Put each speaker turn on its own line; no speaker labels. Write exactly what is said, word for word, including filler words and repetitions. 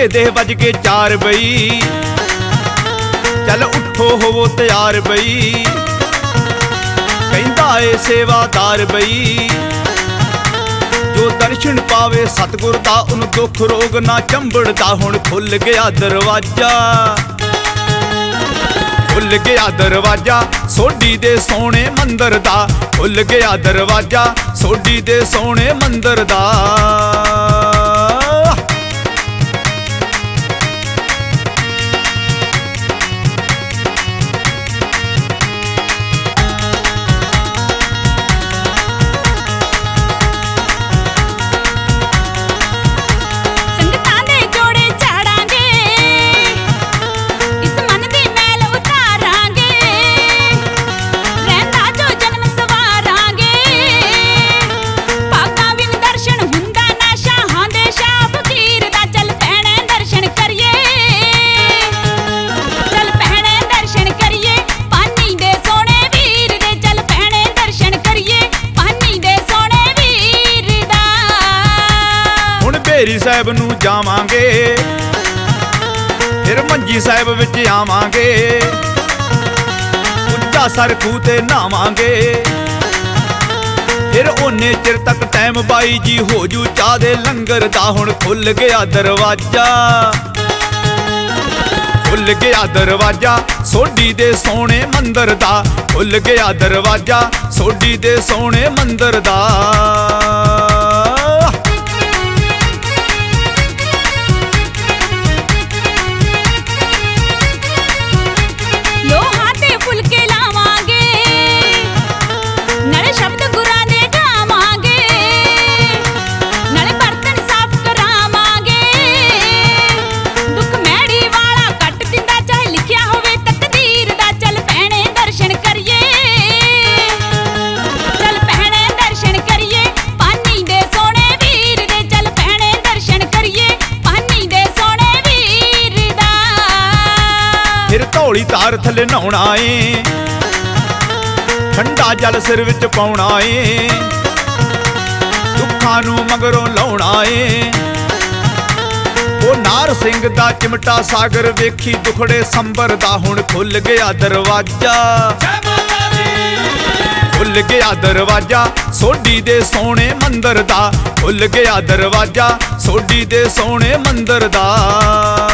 तड़के दे बज के चार बई, चल उठो होवो तैयार बई। कहंदा ए सेवादार बई, जो दर्शन पावे सतगुर दा उन दुख रोग ना चंबड़दा। हुण खुल गया दरवाजा, खुल गया दरवाजा सोडी दे सोने मंदिर दा। खुल गया दरवाजा सोडी दे सोने मंदिर दा। भेरी साहिब नूं जावांगे, फिर मंजी साहिब विच आवांगे। उच्चा सर खूह ते नहावांगे, फिर ओने चिर तक टाइम बाई जी हो जू चाह दे लंगर दा। हुण खुल गया दरवाजा, खुल गया दरवाजा सोडी दे सोने मंदिर दा। खुल गया दरवाजा सोडी दे सोने मंदिर दा। फिर धौली तार थले नहाउणा ए, ठंडा जल सिर विच पाउणा ए। दुखां नूं मगरों लाउणा ए, ओ नार सिंह दा चिमटा सागर वेखी दुखड़े संबर दा। हुण खुल गया दरवाजा, खुल गया दरवाजा सोडी दे सोने मंदिर दा। खुल गया दरवाजा सोडी दे सोने मंदिर दा।